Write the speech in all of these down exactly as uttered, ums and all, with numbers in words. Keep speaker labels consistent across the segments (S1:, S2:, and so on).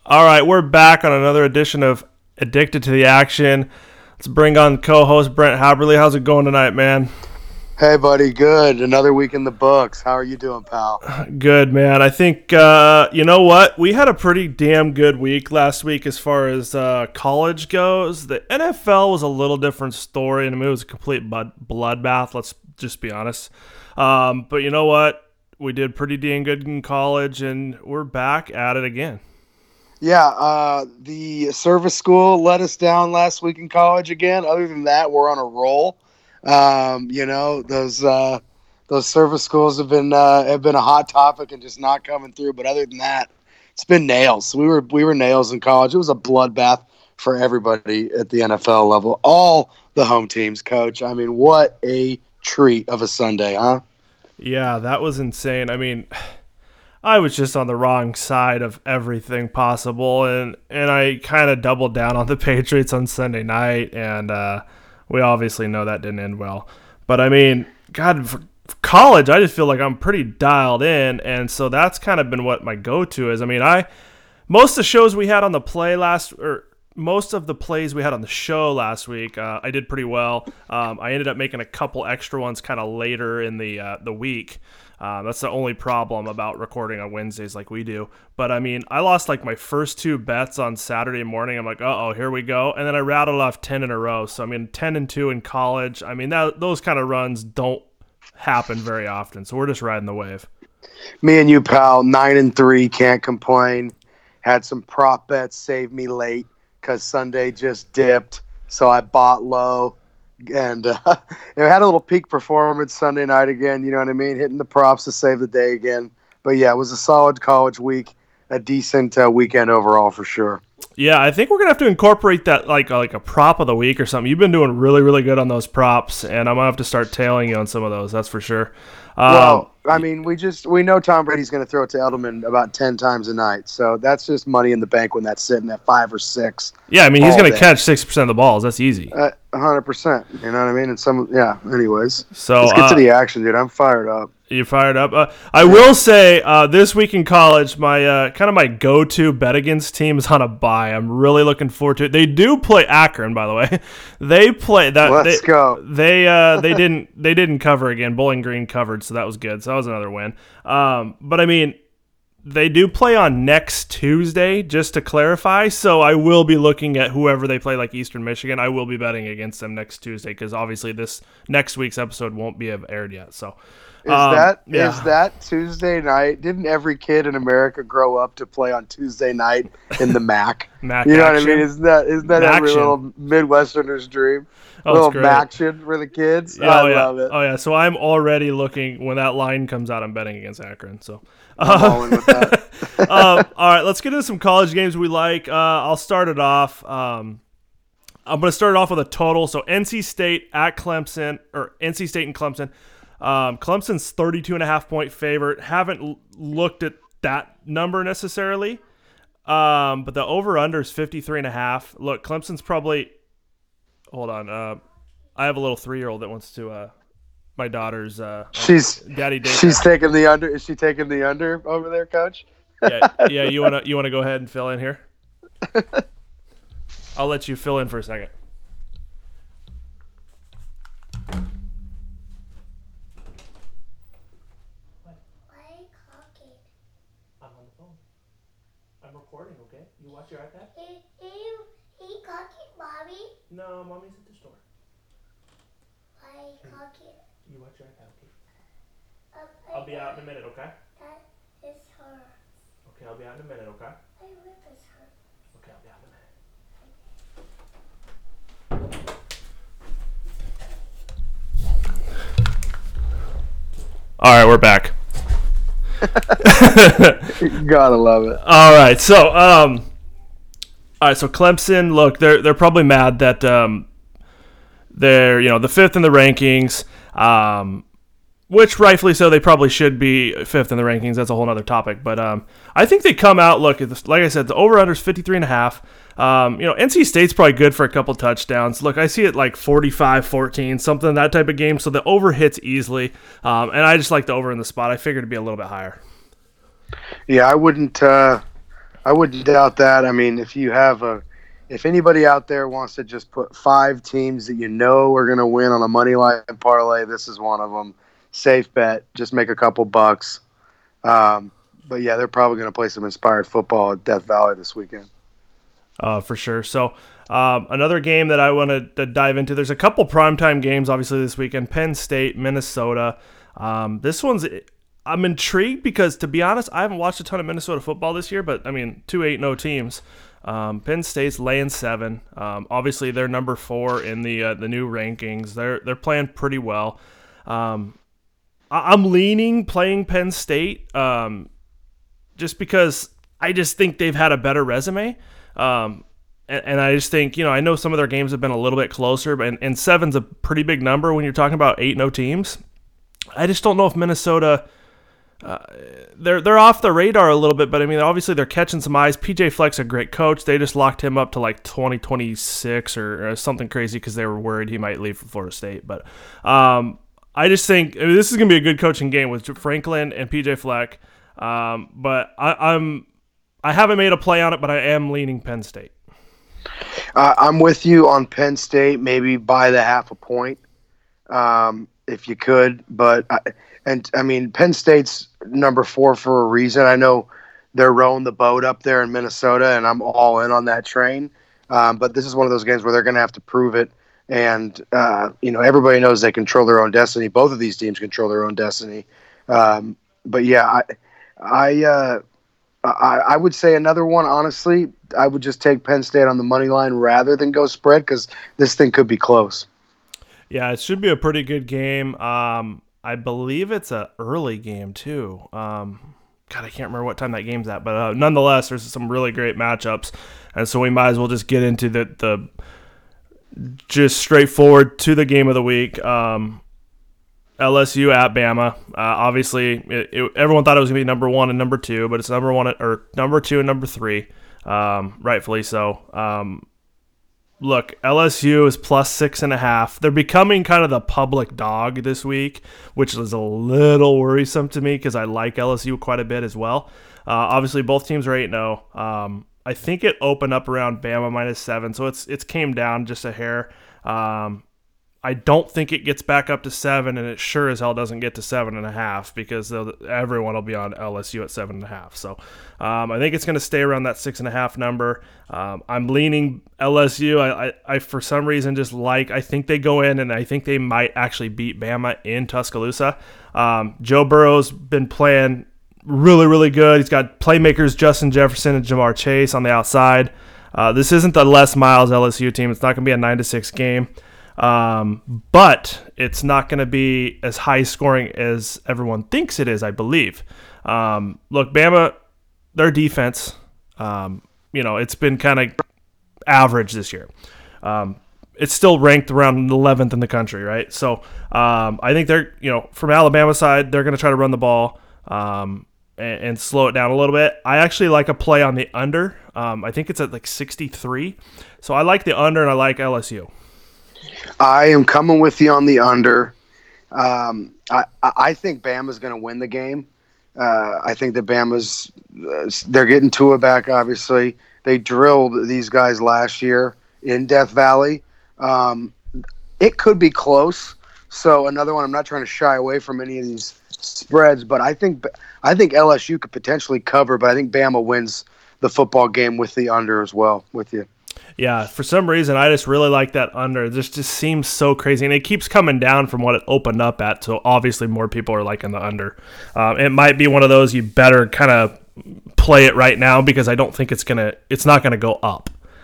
S1: All right, we're back on another edition of Addicted to the Action. Let's bring on co-host Brent Haberly. How's it going tonight, man?
S2: Hey, buddy. Good. Another week in the books. How are you doing, pal?
S1: Good, man. I think, uh, you know what? We had a pretty damn good week last week as far as uh, college goes. The N F L was a little different story, and I mean, it was a complete blood- bloodbath, let's just be honest. Um, but you know what? We did pretty damn good in college, and we're back at it again.
S2: Yeah, uh, the service school let us down last week in college again. Other than that, we're on a roll. Um, you know, those uh, those service schools have been uh, have been a hot topic and just not coming through. But other than that, it's been nails. We were we were nails in college. It was a bloodbath for everybody at the N F L level. All the home teams, Coach. I mean, what a treat of a Sunday, huh?
S1: Yeah, that was insane. I mean, I was just on the wrong side of everything possible, and, and I kind of doubled down on the Patriots on Sunday night, and uh, we obviously know that didn't end well. But, I mean, God, for college, I just feel like I'm pretty dialed in, and so that's kind of been what my go-to is. I mean, I most of the shows we had on the play last – or most of the plays we had on the show last week, uh, I did pretty well. Um, I ended up making a couple extra ones kind of later in the uh, the week. Uh, that's the only problem about recording on Wednesdays like we do. But, I mean, I lost, like, my first two bets on Saturday morning. I'm like, uh-oh, here we go. And then I rattled off ten in a row. So, I mean, ten and two in college. I mean, that those kind of runs don't happen very often. So we're just riding the wave.
S2: Me and you, pal, nine and three, can't complain. Had some prop bets save me late because Sunday just dipped. So I bought low. And uh, it had a little peak performance Sunday night again, you know what I mean? Hitting the props to save the day again. But, yeah, it was a solid college week, a decent uh, weekend overall for sure.
S1: Yeah, I think we're going to have to incorporate that like, like a prop of the week or something. You've been doing really, really good on those props, and I'm going to have to start tailing you on some of those, that's for sure. Um,
S2: well, I mean, we just we know Tom Brady's going to throw it to Edelman about ten times a night. So that's just money in the bank when that's sitting at five or six.
S1: Yeah, I mean, he's going to catch sixty percent of the balls. That's easy.
S2: Uh, one hundred percent. You know what I mean? And some, yeah, anyways.
S1: So,
S2: let's get
S1: uh,
S2: to the action, dude. I'm fired up.
S1: You fired up. Uh, I will say uh, this week in college, my uh, kind of my go-to bet against team is on a bye. I'm really looking forward to it. They do play Akron, by the way. They play that.
S2: Let's
S1: they,
S2: go.
S1: They uh, they didn't they didn't cover again. Bowling Green covered, so that was good. So that was another win. Um, but I mean, they do play on next Tuesday, just to clarify. So I will be looking at whoever they play, like Eastern Michigan. I will be betting against them next Tuesday because obviously this next week's episode won't be aired yet. So.
S2: Is
S1: um,
S2: that
S1: yeah.
S2: is that Tuesday night? Didn't every kid in America grow up to play on Tuesday night in the M A C?
S1: Mac
S2: you know
S1: action.
S2: what I mean? Isn't that isn't that
S1: Mac
S2: every
S1: action.
S2: little Midwesterner's dream?
S1: Oh,
S2: little
S1: it's great.
S2: action for the kids.
S1: Oh,
S2: I
S1: yeah.
S2: love it.
S1: Oh yeah. So I'm already looking when that line comes out. I'm betting against Akron. So.
S2: I'm all in with that.
S1: um, all right, let's get into some college games we like. Uh, I'll start it off. Um, I'm going to start it off with a total. So N C State at Clemson, or N C State and Clemson. Um, Clemson's thirty-two and a half point favorite. Haven't l- looked at that number necessarily. Um, but the over-under is fifty-three and a half. Look, Clemson's probably – hold on. Uh, I have a little three-year-old that wants to uh, – my daughter's uh,
S2: she's
S1: daddy daycare.
S2: She's taking the under. Is she taking the under over there, Coach?
S1: yeah, yeah. You wanna you wanna go ahead and fill in here? I'll let you fill in for a second. I'm on the phone. I'm recording. Okay. You watch your iPad.
S3: He he he cooking, Bobby.
S1: No, mommy's at the store.
S3: Why cooking?
S1: You watch your iPad. Okay.
S3: Um,
S1: I'll be out in a minute. Okay.
S3: That is her.
S1: Okay. I'll be out in a minute. Okay.
S3: I rip is her.
S1: Okay. I'll be out in a minute. All right, we're back.
S2: Gotta love it.
S1: All right, so um, all right, so Clemson. Look, they're they're probably mad that um, they're you know the fifth in the rankings, um, which rightfully so. They probably should be fifth in the rankings. That's a whole other topic. But um, I think they come out. Look, like I said, the over under is fifty-three and a half. Um, you know, N C State's probably good for a couple touchdowns. Look, I see it like forty-five fourteen, something that type of game. So the over hits easily, um, and I just like the over in the spot. I figured it'd be a little bit higher.
S2: Yeah, I wouldn't. Uh, I wouldn't doubt that. I mean, if you have a, if anybody out there wants to just put five teams that you know are going to win on a money line parlay, this is one of them. Safe bet. Just make a couple bucks. Um, but yeah, they're probably going to play some inspired football at Death Valley this weekend.
S1: Uh, for sure. So um, another game that I want to dive into. There's a couple primetime games, obviously, this weekend. Penn State, Minnesota. Um, this one's. I'm intrigued because, to be honest, I haven't watched a ton of Minnesota football this year. But I mean, two eight no teams. Um, Penn State's laying seven. Um, obviously, they're number four in the uh, the new rankings. They're they're playing pretty well. Um, I, I'm leaning playing Penn State um, just because I just think they've had a better resume. Um, and, and I just think, you know, I know some of their games have been a little bit closer, but and, and seven's a pretty big number when you're talking about eight no teams. I just don't know if Minnesota, uh, they're they're off the radar a little bit, but I mean, obviously they're catching some eyes. P J Fleck's a great coach. They just locked him up to like twenty twenty-six or, or something crazy because they were worried he might leave for Florida State. But um, I just think I mean, this is going to be a good coaching game with Franklin and P J Fleck. Um, but I, I'm I haven't made a play on it, but I am leaning Penn State.
S2: Uh, I'm with you on Penn State, maybe by the half a point, um, if you could. But I, and I mean, Penn State's number four for a reason. I know they're rowing the boat up there in Minnesota, and I'm all in on that train. Um, but this is one of those games where they're going to have to prove it. And uh, you know, everybody knows they control their own destiny. Both of these teams control their own destiny. Um, but yeah, I, I. Uh, I, I would say another one, honestly, I would just take Penn State on the money line rather than go spread because this thing could be close.
S1: Yeah, it should be a pretty good game. Um, I believe it's an early game, too. Um, God, I can't remember what time that game's at. But uh, nonetheless, there's some really great matchups. And so we might as well just get into the, the just straightforward to the game of the week. Um L S U at Bama. Uh, obviously, it, it, everyone thought it was going to be number one and number two, but it's number one at, or number two and number three, um, rightfully so. Um, look, L S U is plus six and a half. They're becoming kind of the public dog this week, which is a little worrisome to me because I like L S U quite a bit as well. Uh, obviously, both teams are eight and oh. Um, I think it opened up around Bama minus seven, so it's it's came down just a hair. Um, I don't think it gets back up to seven, and it sure as hell doesn't get to seven and a half because everyone will be on L S U at seven and a half. So um, I think it's going to stay around that six and a half number. Um, I'm leaning L S U. I, I, I, for some reason, just like I think they go in, and I think they might actually beat Bama in Tuscaloosa. Um, Joe Burrow's been playing really, really good. He's got playmakers Justin Jefferson and Jamar Chase on the outside. Uh, this isn't the Les Miles L S U team. It's not going to be a nine to six game. Um, but it's not going to be as high scoring as everyone thinks it is, I believe. Um, look, Bama, their defense, um, you know, it's been kind of average this year. Um, it's still ranked around eleventh in the country, right? So um, I think they're, you know, from Alabama side, they're going to try to run the ball um, and, and slow it down a little bit. I actually like a play on the under. Um, I think it's at like sixty-three. So I like the under, and I like L S U.
S2: I am coming with you on the under. Um, I, I think Bama's going to win the game. Uh, I think that Bama's uh, they're getting Tua back. Obviously, they drilled these guys last year in Death Valley. Um, it could be close. So another one. I'm not trying to shy away from any of these spreads, but I think I think L S U could potentially cover. But I think Bama wins the football game with the under as well. With you.
S1: Yeah, for some reason, I just really like that under. This just seems so crazy, and it keeps coming down from what it opened up at, so obviously more people are liking the under. Um, it might be one of those you better kind of play it right now because I don't think it's gonna, it's not gonna go up.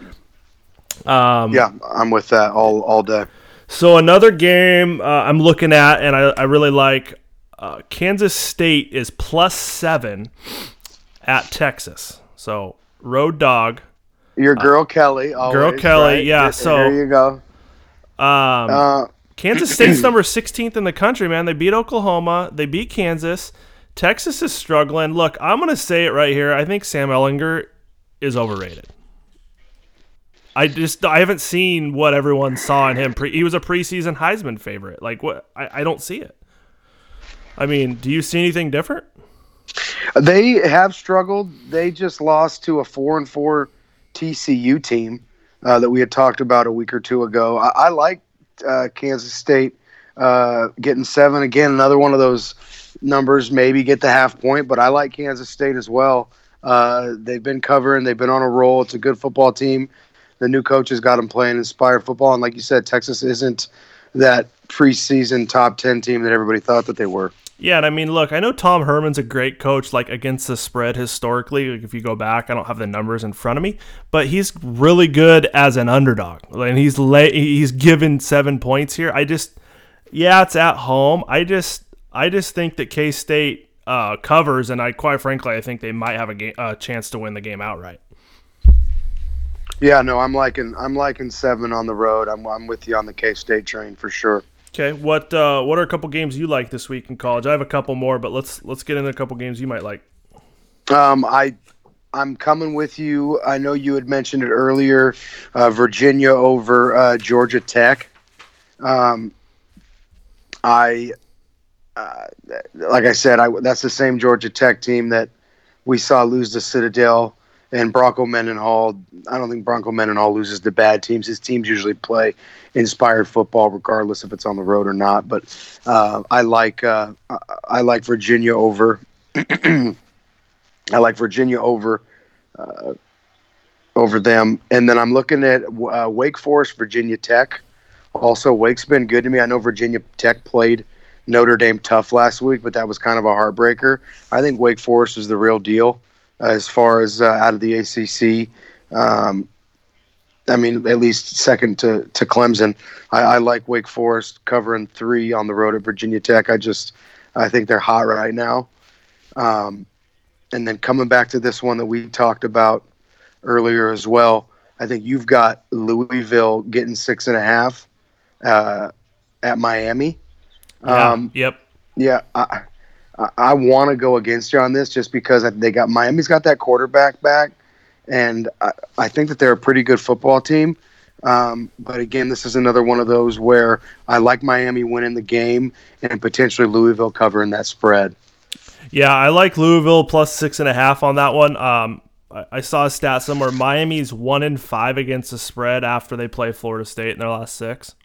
S1: Um,
S2: yeah, I'm with that all all day.
S1: So another game uh, I'm looking at, and I, I really like, uh, Kansas State is plus seven at Texas. So road dog.
S2: Your girl uh, Kelly. Always,
S1: girl Kelly,
S2: right?
S1: yeah.
S2: Here,
S1: so
S2: here you go.
S1: Um,
S2: uh,
S1: Kansas State's number sixteenth in the country, man. They beat Oklahoma. They beat Kansas. Texas is struggling. Look, I'm going to say it right here. I think Sam Ehlinger is overrated. I just I haven't seen what everyone saw in him. Pre, he was a preseason Heisman favorite. Like what? I, I don't see it. I mean, do you see anything different?
S2: They have struggled. They just lost to a four and four T C U team uh, that we had talked about a week or two ago. I, I like uh, Kansas State uh, getting seven again. Another one of those numbers, maybe get the half point, but I like Kansas State as well. Uh, they've been covering. They've been on a roll. It's a good football team. The new coach has got them playing inspired football, and like you said, Texas isn't that preseason top ten team that everybody thought that they were.
S1: Yeah, and I mean, look, I know Tom Herman's a great coach, like, against the spread historically. Like, if you go back, I don't have the numbers in front of me, but he's really good as an underdog. And he's lay, he's given seven points here. I just, yeah, it's at home. I just, I just think that K-State uh, covers, and I quite frankly, I think they might have a game, uh, chance to win the game outright.
S2: Yeah, no, I'm liking, I'm liking seven on the road. I'm, I'm with you on the K-State train for sure.
S1: Okay, what uh, what are a couple games you like this week in college? I have a couple more, but let's let's get into a couple games you might like.
S2: Um, I I'm coming with you. I know you had mentioned it earlier. Uh, Virginia over uh, Georgia Tech. Um, I uh, like I said, I that's the same Georgia Tech team that we saw lose to Citadel and Bronco Mendenhall. I don't think Bronco Mendenhall loses to bad teams. His teams usually play inspired football, regardless if it's on the road or not. But uh, I like uh, I like Virginia over. I like Virginia over uh, over them, and then I'm looking at uh, Wake Forest, Virginia Tech. Also, Wake's been good to me. I know Virginia Tech played Notre Dame tough last week, but that was kind of a heartbreaker. I think Wake Forest is the real deal uh, as far as uh, out of the A C C. Um, I mean, at least second to, to Clemson. I, I like Wake Forest covering three on the road at Virginia Tech. I just, I think they're hot right now. Um, and then coming back to this one that we talked about earlier as well, I think you've got Louisville getting six and a half uh, at Miami.
S1: Yeah,
S2: Um,
S1: yep.
S2: yeah, I, I, I want to go against you on this just because they got Miami's got that quarterback back. And I, I think that they're a pretty good football team. Um, but again, this is another one of those where I like Miami winning the game and potentially Louisville covering that spread.
S1: Yeah, I like Louisville plus six and a half on that one. Um, I, I saw a stat somewhere. Miami's one in five against the spread after they play Florida State in their last six.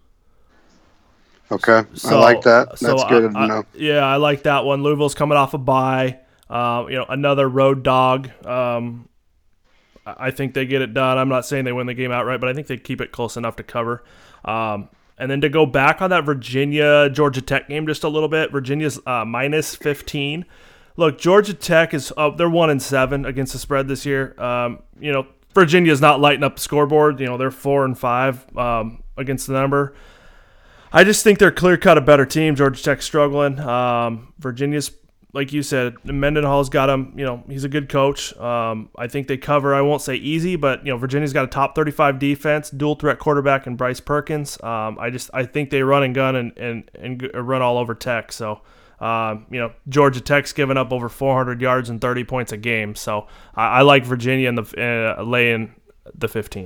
S2: Okay,
S1: So,
S2: I like that. That's
S1: so
S2: good
S1: I,
S2: to know.
S1: I, yeah, I like that one. Louisville's coming off a bye. Uh, you know, another road dog. Um, I think they get it done. I'm not saying they win the game outright, but I think they keep it close enough to cover. Um, and then to go back on that Virginia Georgia Tech game just a little bit, Virginia's uh, minus fifteen. Look, Georgia Tech is up. They're one and seven against the spread this year. Um, you know, Virginia's not lighting up the scoreboard. You know, they're four and five um, against the number. I just think they're clear cut a better team. Georgia Tech's struggling. Um, Virginia's, like you said, Mendenhall's got him. You know, he's a good coach. Um, I think they cover. I won't say easy, but you know, Virginia's got a top thirty-five defense, dual threat quarterback, and Bryce Perkins. Um, I just I think they run and gun and and, and run all over Tech. So, um, you know, Georgia Tech's giving up over four hundred yards and thirty points a game. So I, I like Virginia in the uh, laying the fifteen.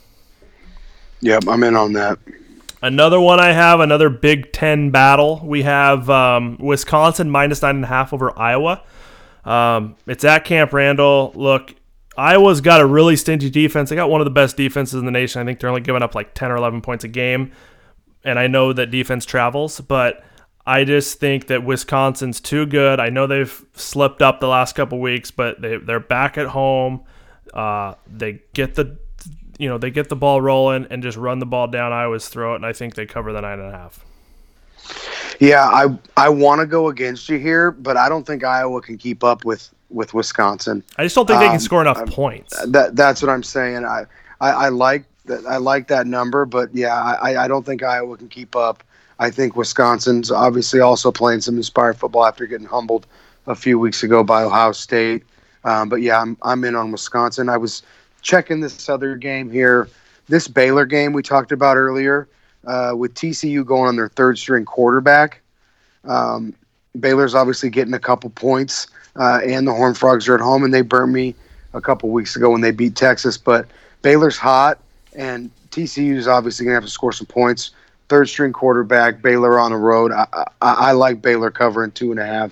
S2: Yep, I'm in on that.
S1: Another one I have, another Big Ten battle. We have um, Wisconsin minus nine and a half over Iowa. Um, it's at Camp Randall. Look, Iowa's got a really stingy defense. They got one of the best defenses in the nation. I think they're only giving up like ten or eleven points a game. And I know that defense travels, but I just think that Wisconsin's too good. I know they've slipped up the last couple weeks, but they, they're back at home. Uh, they get the You know, they get the ball rolling and just run the ball down Iowa's throat, and I think they cover the nine and a half.
S2: Yeah, I I want to go against you here, but I don't think Iowa can keep up with, with Wisconsin.
S1: I just don't think they can
S2: Um,
S1: score enough
S2: I-
S1: points.
S2: That that's what I'm saying. I, I, I like that I like that number, but yeah, I, I don't think Iowa can keep up. I think Wisconsin's obviously also playing some inspired football after getting humbled a few weeks ago by Ohio State. Um, but yeah, I'm I'm in on Wisconsin. I was checking this other game here, this Baylor game we talked about earlier, uh, with T C U going on their third string quarterback. Um, Baylor's obviously getting a couple points, uh, and the Horned Frogs are at home, and they burned me a couple weeks ago when they beat Texas. But Baylor's hot, and T C U is obviously going to have to score some points. Third string quarterback, Baylor on the road. I, I, I like Baylor covering two and a half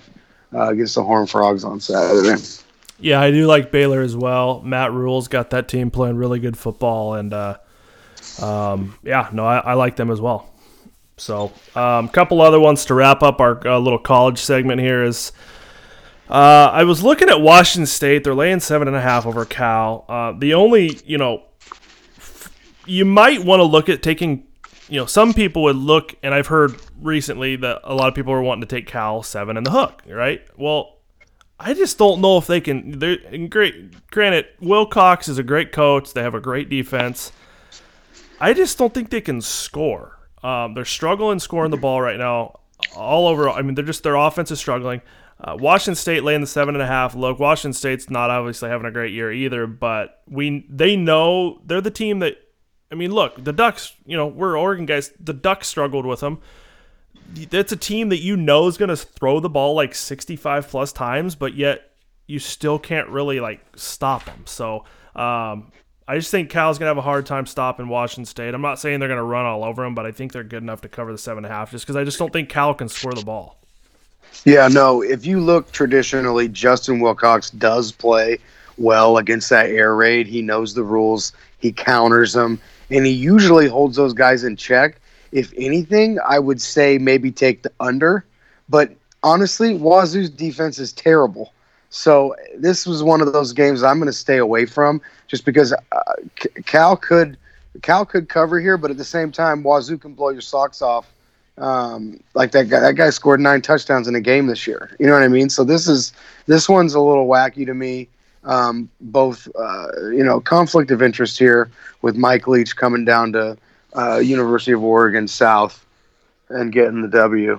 S2: uh, against the Horned Frogs on Saturday.
S1: Yeah, I do like Baylor as well. Matt Rule's got that team playing really good football, and uh, um, yeah, no, I, I like them as well. So a um, couple other ones to wrap up our uh, little college segment here is uh, I was looking at Washington State. They're laying seven and a half over Cal. Uh, the only, you know, f- you might want to look at taking, you know, some people would look, and I've heard recently that a lot of people are wanting to take Cal seven in the hook, right? Well, I just don't know if they can. They're great. Granted, Wilcox is a great coach. They have a great defense. I just don't think they can score. Um, they're struggling scoring the ball right now, all over. I mean, they're just their offense is struggling. Uh, Washington State laying the seven and a half. Look, Washington State's not obviously having a great year either, but we they know they're the team that. I mean, look, the Ducks. You know, we're Oregon guys. The Ducks struggled with them. It's a team that you know is going to throw the ball like sixty-five plus times, but yet you still can't really like stop them. So um, I just think Cal's going to have a hard time stopping Washington State. I'm not saying they're going to run all over them, but I think they're good enough to cover the seven and a half just because I just don't think Cal can score the ball.
S2: Yeah, no, if you look traditionally, Justin Wilcox does play well against that air raid. He knows the rules. He counters them, and he usually holds those guys in check. If anything, I would say maybe take the under. But honestly, Wazoo's defense is terrible. So this was one of those games I'm going to stay away from just because uh, Cal could Cal could cover here, but at the same time, Wazoo can blow your socks off. Um, like that guy, that guy scored nine touchdowns in a game this year. You know what I mean? So this is this one's a little wacky to me. Um, both, uh, you know, conflict of interest here with Mike Leach coming down to uh, University of Oregon South and getting the W.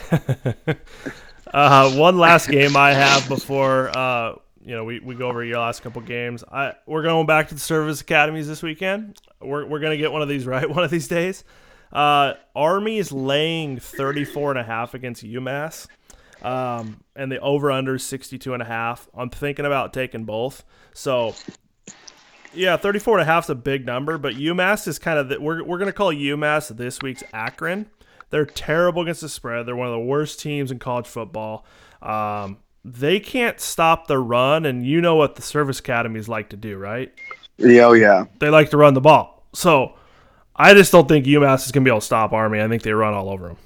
S1: uh, one last game I have before uh, you know we, we go over your last couple games. I we're going back to the service academies this weekend. We're we're gonna get one of these right one of these days. Uh, Army is laying thirty-four and a half against UMass. Um, and the over-under is sixty-two and a half. I'm thinking about taking both. So, yeah, thirty-four and a half is a big number, but UMass is kind of the, we're we're going to call UMass this week's Akron. They're terrible against the spread. They're one of the worst teams in college football. Um, they can't stop the run, and you know what the service academies like to do, right?
S2: Yeah, oh yeah.
S1: They like to run the ball. So, I just don't think UMass is going to be able to stop Army. I think they run all over them.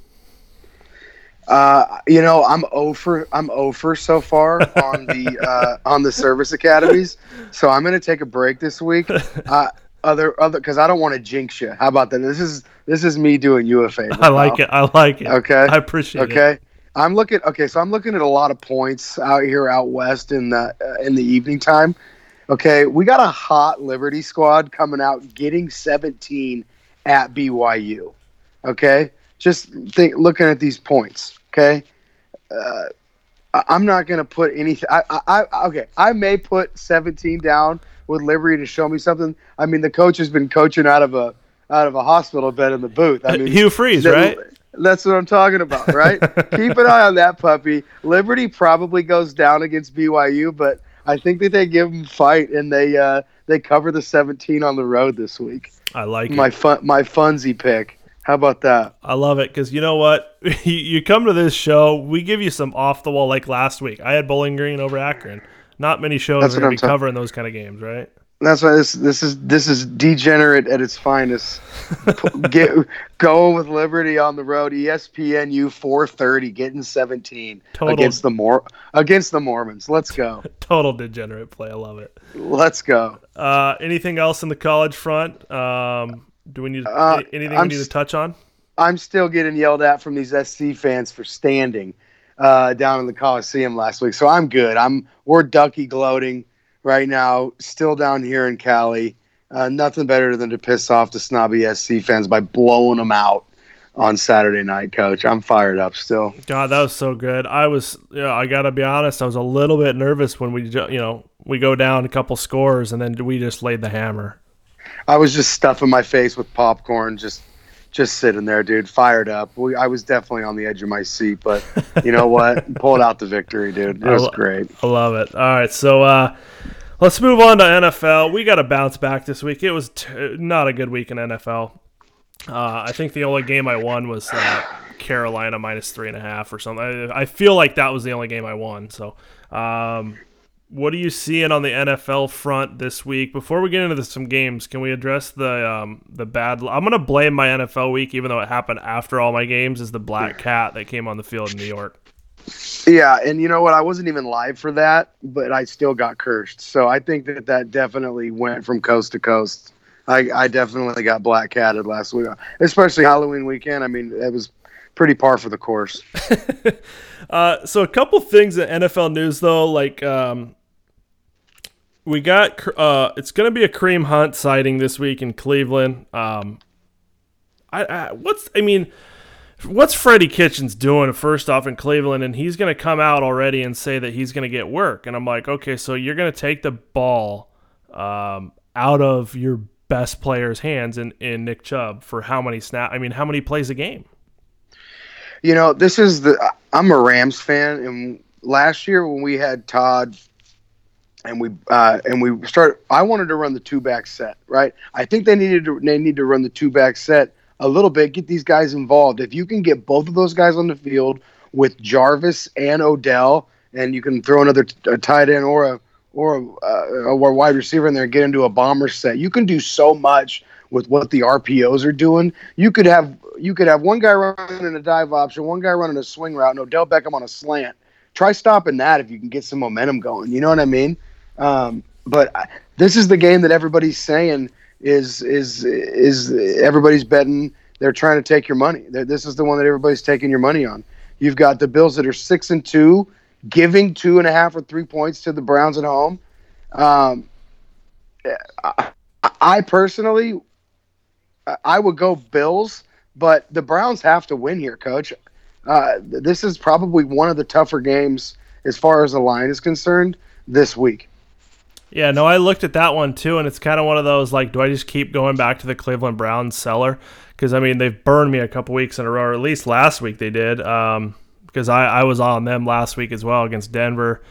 S2: Uh, you know, I'm over. I'm over so far on the uh, on the service academies. So I'm going to take a break this week. Uh, other other because I don't want to jinx you. How about that? This is this is me doing you a favor.
S1: I like
S2: pal.
S1: it. I like it.
S2: Okay,
S1: I appreciate
S2: okay.
S1: it.
S2: Okay, I'm looking. Okay, so I'm looking at a lot of points out here out west in the uh, in the evening time. Okay, we got a hot Liberty squad coming out, getting seventeen at B Y U. Okay. Just think, looking at these points, okay? Uh, I, I'm not going to put anything. I, I, I, okay, I may put seventeen down with Liberty to show me something. I mean, the coach has been coaching out of a out of a hospital bed in the booth. I mean,
S1: Hugh Freeze,
S2: that,
S1: right?
S2: That's what I'm talking about, right? Keep an eye on that puppy. Liberty probably goes down against B Y U, but I think that they give them fight and they uh, they cover the seventeen on the road this week.
S1: I like
S2: my
S1: it.
S2: fun, my funsy pick. How about that?
S1: I love it because you know what? you, you come to this show, we give you some off the wall like last week. I had Bowling Green over Akron. Not many shows
S2: That's
S1: are going to be
S2: ta-
S1: covering those kind of games, right?
S2: That's why this this is this is degenerate at its finest. Get going with Liberty on the road. E S P N U four thirty, getting seventeen
S1: Total,
S2: against the Mor against the Mormons. Let's go.
S1: Total degenerate play. I love it.
S2: Let's go.
S1: Uh, anything else in the college front? Um, do we need
S2: Uh,
S1: anything
S2: I'm
S1: we need to touch on?
S2: I'm still getting yelled at from these S C fans for standing uh, down in the Coliseum last week, so I'm good. I'm we're ducky gloating right now, still down here in Cali. Uh, nothing better than to piss off the snobby S C fans by blowing them out on Saturday night, Coach. I'm fired up still.
S1: God, that was so good. I was, you know, I gotta be honest. I was a little bit nervous when we, you know, we go down a couple scores and then we just laid the hammer.
S2: I was just stuffing my face with popcorn, just just sitting there, dude, fired up. We, I was definitely on the edge of my seat, but you know what? Pulled out the victory, dude. It was
S1: I lo-
S2: great.
S1: I love it. All right, so uh, let's move on to N F L. We got to bounce back this week. It was t- not a good week in N F L. Uh, I think the only game I won was uh, Carolina minus three and a half or something. I, I feel like that was the only game I won. So, um, what are you seeing on the N F L front this week? Before we get into the, some games, can we address the um, the bad? I'm going to blame my N F L week, even though it happened after all my games, is the black cat that came on the field in New York.
S2: Yeah, and you know what? I wasn't even live for that, but I still got cursed. So I think that that definitely went from coast to coast. I, I definitely got black catted last week, especially Halloween weekend. I mean, it was pretty par for the course.
S1: uh, so a couple things in N F L news, though, like um, we got uh, it's going to be a Kareem Hunt sighting this week in Cleveland. Um, I, I what's I mean. What's Freddie Kitchens doing first off in Cleveland? And he's going to come out already and say that he's going to get work. And I'm like, okay, so you're going to take the ball um, out of your best player's hands in, in Nick Chubb for how many snap? I mean, how many plays a game?
S2: You know, this is the I'm a Rams fan, and last year when we had Todd and we uh, and we started, I wanted to run the two back set, right? I think they needed to they need to run the two back set a little bit, get these guys involved. If you can get both of those guys on the field with Jarvis and Odell, and you can throw another t- a tight end or a or a, uh, a wide receiver in there and get into a bomber set, you can do so much with what the R P Os are doing. You could have you could have one guy running a dive option, one guy running a swing route, and Odell Beckham on a slant. Try stopping that if you can get some momentum going. You know what I mean? Um, but I, this is the game that everybody's saying is is is everybody's betting. They're trying to take your money. They're, this is the one that everybody's taking your money on. You've got the Bills that are six and two, giving two and a half or three points to the Browns at home. Um, I, I personally, I would go Bills, but the Browns have to win here, Coach. Uh, this is probably one of the tougher games as far as the line is concerned this week.
S1: Yeah, no, I looked at that one too, and it's kind of one of those, like, do I just keep going back to the Cleveland Browns cellar? Because, I mean, they've burned me a couple weeks in a row, or at least last week they did, um, because I, I was on them last week as well against Denver.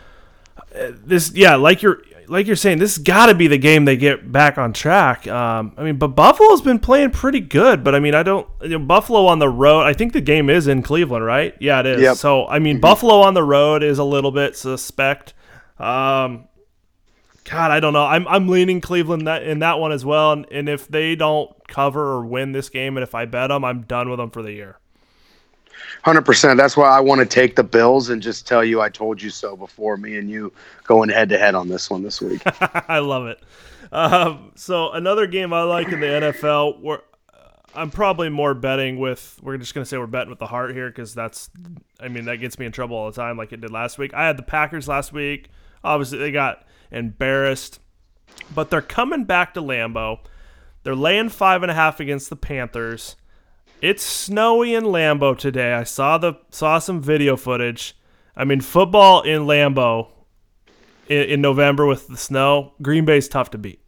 S1: This, yeah, like you're like you're saying, this has got to be the game they get back on track. Um, I mean, but Buffalo's been playing pretty good, but, I mean, I don't you know, – Buffalo on the road, I think the game is in Cleveland, right? Yeah, it is.
S2: Yep.
S1: So, I mean,
S2: Mm-hmm.
S1: Buffalo on the road is a little bit suspect. Um God, I don't know. I'm I'm leaning Cleveland that, in that one as well. And, and if they don't cover or win this game, and if I bet them, I'm done with them for the year.
S2: one hundred percent. That's why I want to take the Bills and just tell you I told you so before me and you going head-to-head on this one this week.
S1: I love it. Um, so another game I like in the N F L, where I'm probably more betting with – we're just going to say we're betting with the heart here because that's – I mean, that gets me in trouble all the time like it did last week. I had the Packers last week. Obviously, they got – embarrassed, but they're coming back to Lambeau. They're laying five and a half against the Panthers. It's snowy in Lambeau today. I saw the saw some video footage. I mean, football in Lambeau in, in November with the snow. Green Bay's tough to beat.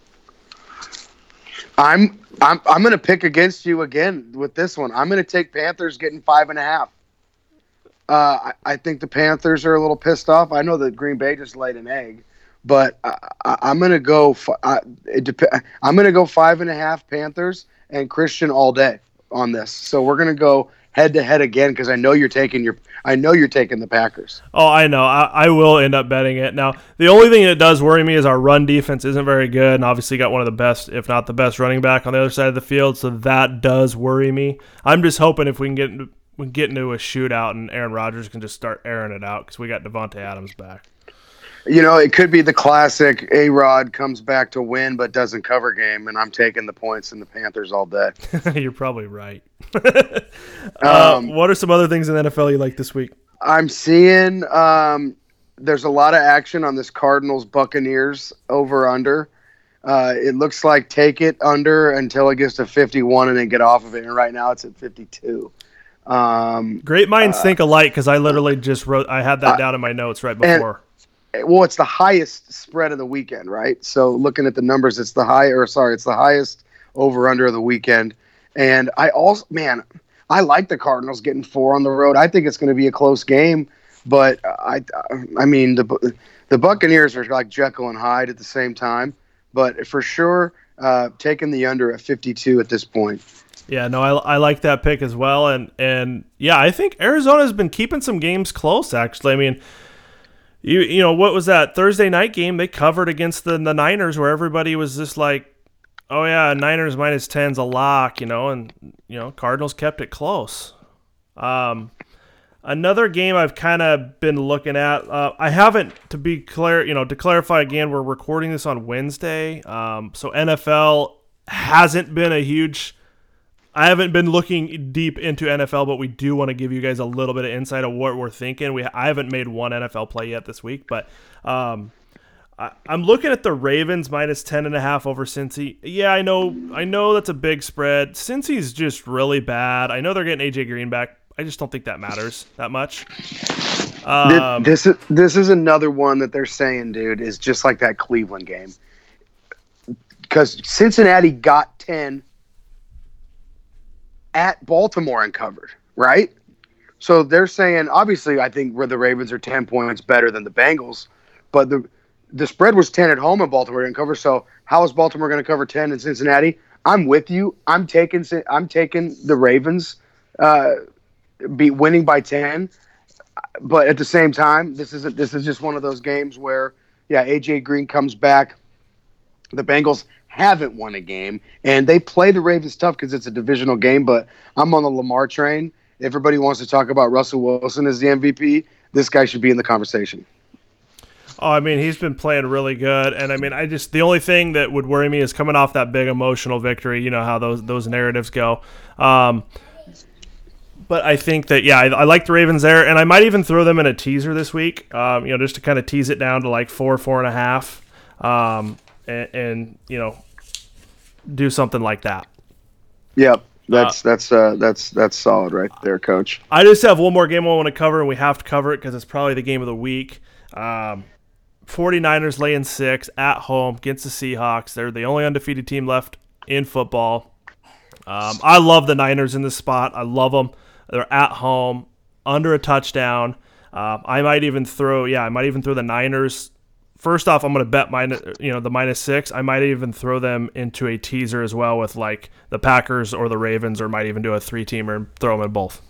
S2: I'm I'm I'm going to pick against you again with this one. I'm going to take Panthers getting five and a half. Uh, I, I think the Panthers are a little pissed off. I know that Green Bay just laid an egg. But I, I, I'm gonna go. I, it dep- I'm gonna go five and a half Panthers and Christian all day on this. So we're gonna go head to head again because I know you're taking your. I know you're taking the Packers.
S1: Oh, I know. I, I will end up betting it. Now, the only thing that does worry me is our run defense isn't very good, and obviously got one of the best, if not the best, running back on the other side of the field. So that does worry me. I'm just hoping if we can get into, we can get into a shootout and Aaron Rodgers can just start airing it out because we got Devontae Adams back.
S2: You know, it could be the classic A-Rod comes back to win but doesn't cover game, and I'm taking the points in the Panthers all day.
S1: You're probably right. uh,
S2: um,
S1: what are some other things in the N F L you like this week?
S2: I'm seeing um, there's a lot of action on this Cardinals-Buccaneers over-under. Uh, it looks like take it under until it gets to fifty-one and then get off of it, and right now it's at fifty-two. Um,
S1: Great minds
S2: uh,
S1: think alike because I literally just wrote – I had that
S2: uh,
S1: down in my notes right before.
S2: Well, it's the highest spread of the weekend, right? So looking at the numbers, it's the high, or sorry, it's the highest over under of the weekend. And I also, man, I like the Cardinals getting four on the road. I think it's going to be a close game, but I, I mean, the the Buccaneers are like Jekyll and Hyde at the same time. But for sure, uh, taking the under at fifty-two at this point.
S1: Yeah, no, I, I like that pick as well, and and yeah, I think Arizona's been keeping some games close. Actually, I mean, you you know what was that Thursday night game they covered against the the Niners, where everybody was just like, oh yeah, Niners minus ten's a lock, you know, and you know Cardinals kept it close. Um, another game I've kind of been looking at. Uh, I haven't, to be clear, you know, to clarify again, we're recording this on Wednesday, um, so N F L hasn't been a huge. I haven't been looking deep into N F L, but we do want to give you guys a little bit of insight of what we're thinking. We I haven't made one N F L play yet this week, but um, I, I'm looking at the Ravens minus ten and a half over Cincy. Yeah, I know, I know that's a big spread. Cincy's just really bad. I know they're getting A J Green back. I just don't think that matters that much. Um,
S2: this, this is this is another one that they're saying, dude, is just like that Cleveland game, because Cincinnati got ten at Baltimore and covered, right? So they're saying, obviously, I think where the Ravens are ten points better than the Bengals, but the the spread was ten at home and Baltimore didn't cover. So how is Baltimore going to cover ten in Cincinnati? I'm with you. I'm taking I'm taking the Ravens, uh, be winning by ten, but at the same time, this is this is just one of those games where, yeah, A J Green comes back. The Bengals haven't won a game, and they play the Ravens tough because it's a divisional game, but I'm on the Lamar train. Everybody wants to talk about Russell Wilson as the M V P. This guy should be in the conversation.
S1: Oh, I mean, he's been playing really good, and I mean, I just the only thing that would worry me is coming off that big emotional victory. You know how those those narratives go. Um, but I think that yeah, I, I like the Ravens there, and I might even throw them in a teaser this week. Um, you know, just to kind of tease it down to like four, four and a half. Um, And, and you know, do something like that.
S2: Yep, that's uh, that's uh, that's that's solid right there, Coach.
S1: I just have one more game I want to cover, and we have to cover it because it's probably the game of the week. Um, 49ers laying six at home against the Seahawks. They're the only undefeated team left in football. Um, I love the Niners in this spot. I love them. They're at home, under a touchdown. Uh, I might even throw, yeah, I might even throw the Niners. First off, I'm going to bet minus, you know, the minus six. I might even throw them into a teaser as well with like the Packers or the Ravens, or might even do a three-teamer and throw them in both.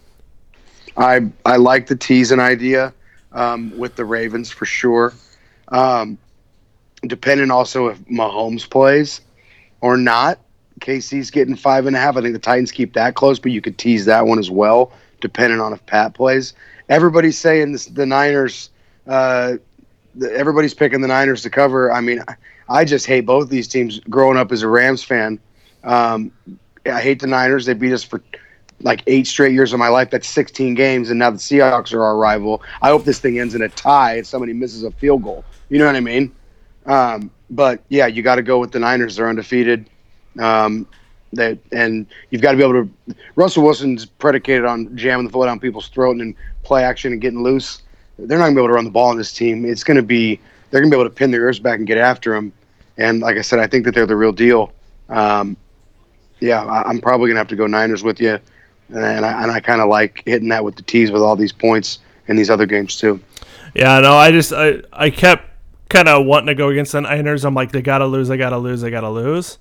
S2: I I like the teasing idea um, with the Ravens for sure. Um, depending also if Mahomes plays or not. K C's getting five and a half. I think the Titans keep that close, but you could tease that one as well, depending on if Pat plays. Everybody's saying this, the Niners. Uh, Everybody's picking the Niners to cover. I mean, I just hate both these teams. Growing up as a Rams fan, um, I hate the Niners. They beat us for like eight straight years of my life. That's sixteen games, and now the Seahawks are our rival. I hope this thing ends in a tie and somebody misses a field goal. You know what I mean? Um, but, yeah, you got to go with the Niners. They're undefeated. Um, they, and you've got to be able to – Russell Wilson's predicated on jamming the foot down people's throat and play action and getting loose. They're not going to be able to run the ball on this team. It's going to be – they're going to be able to pin their ears back and get after them. And like I said, I think that they're the real deal. Um, yeah, I, I'm probably going to have to go Niners with you. And I, and I kind of like hitting that with the tees with all these points in these other games too.
S1: Yeah, no, I just I, I kept kind of wanting to go against the Niners. I'm like, they got to lose, they got to lose, they got to lose.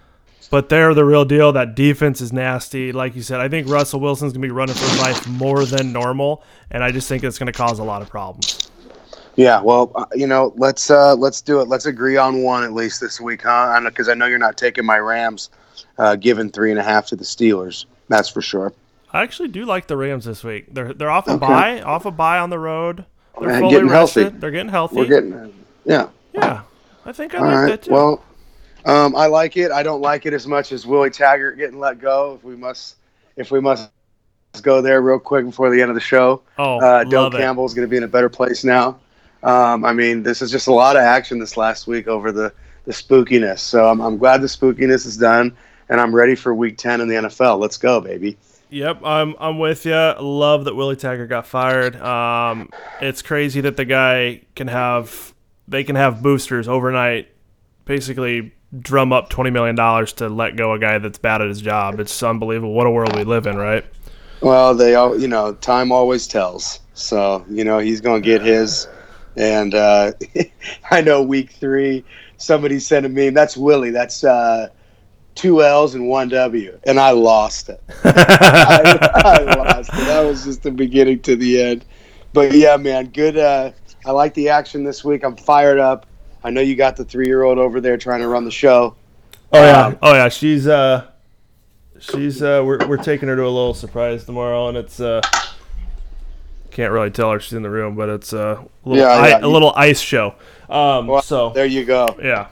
S1: But they're the real deal. That defense is nasty. Like you said, I think Russell Wilson's going to be running for his life more than normal, and I just think it's going to cause a lot of problems.
S2: Yeah, well, uh, you know, let's uh, let's do it. Let's agree on one at least this week, huh? Because I, I know you're not taking my Rams, uh, giving three and a half to the Steelers. That's for sure.
S1: I actually do like the Rams this week. They're they're off a okay. bye, off a bye on the road. They're
S2: uh,
S1: fully
S2: getting
S1: rested.
S2: Healthy.
S1: They're getting healthy.
S2: We're getting, yeah,
S1: yeah. I think I
S2: All
S1: like
S2: right.
S1: that too.
S2: Well. Um, I like it. I don't like it as much as Willie Taggart getting let go. If we must, if we must go there real quick before the end of the show.
S1: Oh,
S2: uh, Doug
S1: love
S2: Campbell's going to be in a better place now. Um, I mean, this is just a lot of action this last week over the, the spookiness. So I'm, I'm glad the spookiness is done, and I'm ready for Week ten in the N F L. Let's go, baby.
S1: Yep, I'm I'm with you. Love that Willie Taggart got fired. Um, it's crazy that the guy can have they can have boosters overnight, basically drum up twenty million dollars to let go a guy that's bad at his job. It's unbelievable. What a world we live in, right?
S2: Well, they all, you know, time always tells. So, you know, he's going to get his. And uh, I know week three, somebody sent a meme. That's Willie. That's uh, two L's and one W, and I lost it. I, I lost it. That was just the beginning to the end. But yeah, man, good. Uh, I like the action this week. I'm fired up. I know you got the three-year-old over there trying to run the show.
S1: Oh yeah,
S2: Um,
S1: oh yeah. She's uh, she's uh, we're we're taking her to a little surprise tomorrow, and it's uh, can't really tell her she's in the room, but it's uh, a little
S2: Yeah,
S1: I,
S2: yeah.
S1: a little ice show. Um,
S2: well,
S1: so
S2: there you go.
S1: yeah.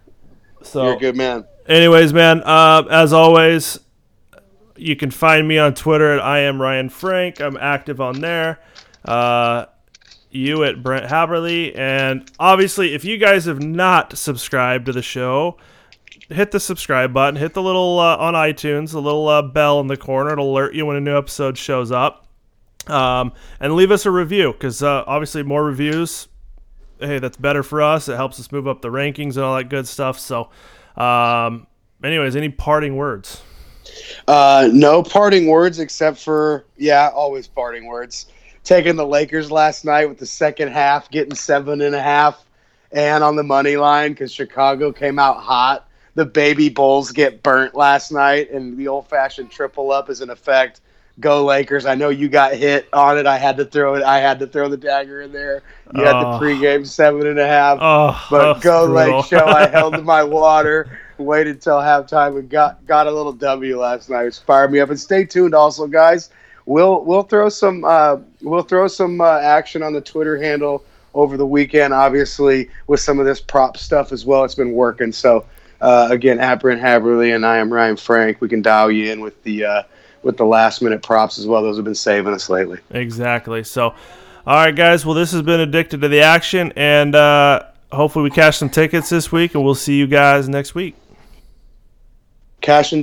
S1: So
S2: You're a good man.
S1: anyways, man, uh, as always, you can find me on Twitter at I am Ryan Frank. I'm active on there. Uh, you at Brent Haberly. And obviously, if you guys have not subscribed to the show, hit the subscribe button. Hit the little, uh, on iTunes, the little uh, bell in the corner. It'll alert you when a new episode shows up. Um, and leave us a review, because uh, obviously more reviews, hey, that's better for us. It helps us move up the rankings and all that good stuff. So, um, anyways, any parting words?
S2: Uh, no parting words except for, yeah, always parting words. Taking the Lakers last night with the second half, getting seven and a half, and on the money line because Chicago came out hot. The baby Bulls get burnt last night, and the old-fashioned triple up is in effect. Go Lakers! I know you got hit on it. I had to throw it. I had to throw the dagger in there. You had the
S1: Oh.
S2: pregame seven and a half.
S1: Oh,
S2: But
S1: that's
S2: go
S1: brutal.
S2: Lake Show! I held to my water, waited until halftime, and got got a little W last night, which fired me up. And stay tuned, also, guys. We'll we'll throw some uh, we'll throw some uh, action on the Twitter handle over the weekend. Obviously, with some of this prop stuff as well, it's been working. So uh, again, at Brent Haberly, and I am Ryan Frank. We can dial you in with the uh, with the last minute props as well. Those have been saving us lately.
S1: Exactly. So, all right, guys. Well, this has been Addicted to the Action, and uh, hopefully we cash some tickets this week, and we'll see you guys next week.
S2: Cash and